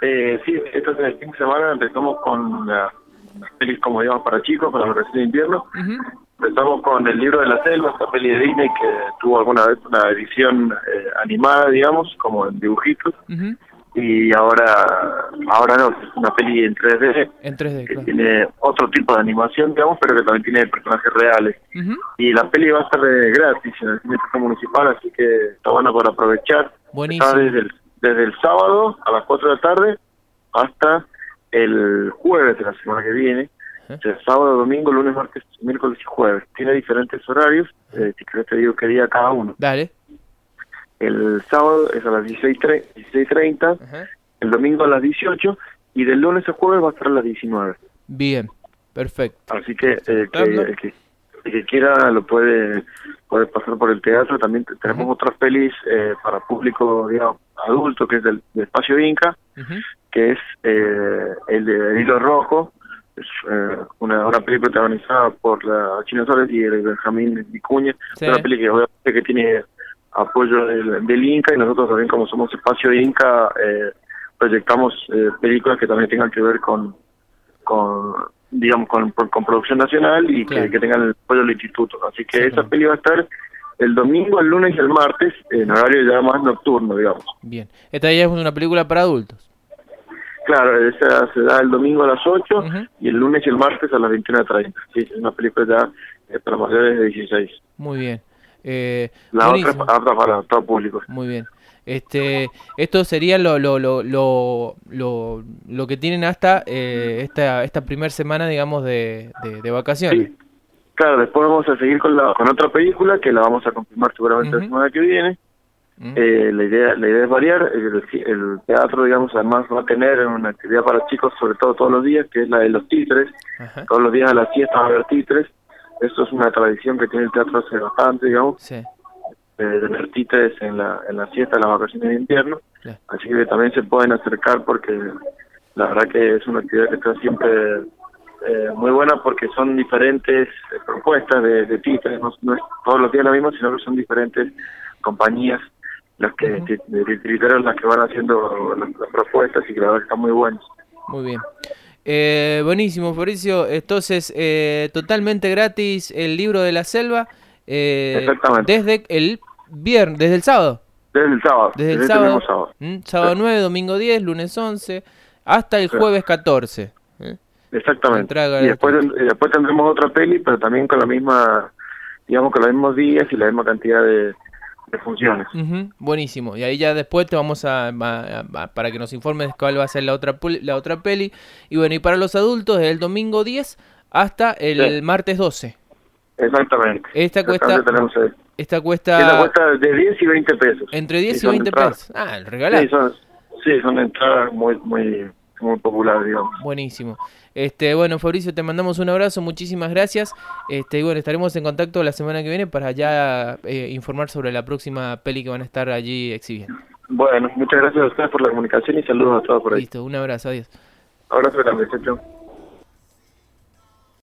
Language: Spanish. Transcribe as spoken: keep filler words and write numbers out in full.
Eh, sí, esta fin de semana empezamos con las pelis, como digamos, para chicos, para la vacaciones de invierno. Uh-huh. Empezamos con El Libro de la Selva, esta peli de Disney que tuvo alguna vez una edición eh, animada, digamos, como en dibujitos. Uh-huh. Y ahora ahora no, es una peli en tres D, En tres D, que claro. tiene otro tipo de animación, digamos, pero que también tiene personajes reales. Uh-huh. Y la peli va a estar eh, gratis en el cine municipal, así que está bueno para aprovechar. Buenísimo. Está desde el, desde el sábado a las cuatro de la tarde hasta el jueves de la semana que viene. Uh-huh. O sea, sábado, domingo, lunes, martes, miércoles y jueves. Tiene diferentes horarios, eh, si querés te digo qué día cada uno. Dale. El sábado es a las dieciséis treinta, Uh-huh. el domingo a las dieciocho y del lunes a jueves va a estar a las diecinueve. Bien, perfecto. Así que eh, que, el que el que quiera lo puede puede pasar por el teatro. También tenemos uh-huh. otras pelis eh, para público, digamos, adulto, que es del, del Espacio Inca, uh-huh. que es eh, el de El Hilo Rojo. Es eh, una, una peli protagonizada por la China Suárez y el Benjamín Vicuña. Sí. Es una peli que obviamente que tiene apoyo del, del Inca, y nosotros también, como somos Espacio Inca, eh, proyectamos eh, películas que también tengan que ver con, con digamos, con, con producción nacional y claro. que, que tengan el apoyo del instituto. Así que sí, esa peli va a estar el domingo, el lunes y el martes, en horario ya más nocturno, digamos. Bien. Esta ya es una película para adultos. Claro, esa se da el domingo a las ocho uh-huh. y el lunes y el martes a las veintiuna treinta. Sí, es una película ya eh, para mayores de dieciséis. Muy bien. Eh, la otra, otra para todo público. Muy bien. Este, esto sería lo lo lo lo lo, lo que tienen hasta eh, esta esta primera semana, digamos, de, de, de vacaciones. Sí. Claro, después vamos a seguir con la con otra película que la vamos a confirmar seguramente uh-huh. la semana que viene. Uh-huh. Eh, la idea la idea es variar. El, el teatro, digamos, además va a tener una actividad para chicos, sobre todo todos los días, que es la de los títeres. Uh-huh. Todos los días a las siesta va a haber títeres. Esto es una tradición que tiene el teatro hace bastante, digamos, sí. eh, de ver títeres en la en la siesta de las vacaciones de invierno. Sí. Así que también se pueden acercar porque la verdad que es una actividad que está siempre eh, muy buena, porque son diferentes eh, propuestas de, de títeres, no, no es todos los días la misma, sino que son diferentes compañías las que uh-huh. de titiriteros las que van haciendo las, las propuestas, y que la verdad que están muy buenas. Muy bien. Eh, buenísimo, Fabricio. Entonces, eh, totalmente gratis el Libro de la Selva. Eh, Exactamente. Desde el viernes, desde el sábado. Desde el sábado. Desde, desde el sábado. El sábado, ¿Mm? sábado sí. nueve, domingo diez, lunes once, hasta el sí. jueves catorce. ¿Eh? Exactamente. Y después, y después tendremos otra peli, pero también con la misma, digamos, con los mismos días y la misma cantidad de, de funciones. Uh-huh. Buenísimo. Y ahí ya después te vamos a, a, a para que nos informes cuál va a ser la otra la otra peli. Y bueno, y para los adultos desde el domingo diez hasta el sí. martes doce. Exactamente. Esta cuesta tenemos ahí. Esta cuesta Esta cuesta de diez y veinte pesos. Entre diez sí, y veinte pesos. Ah, el regalado. Sí, son, sí, son entradas muy muy muy populares, digamos. Buenísimo. Este, bueno, Fabricio, te mandamos un abrazo, muchísimas gracias. Este, y bueno, estaremos en contacto la semana que viene para ya eh, informar sobre la próxima peli que van a estar allí exhibiendo. Bueno, muchas gracias a ustedes por la comunicación y saludos a todos por ahí. Listo, un abrazo, adiós. Abrazo grande, chao.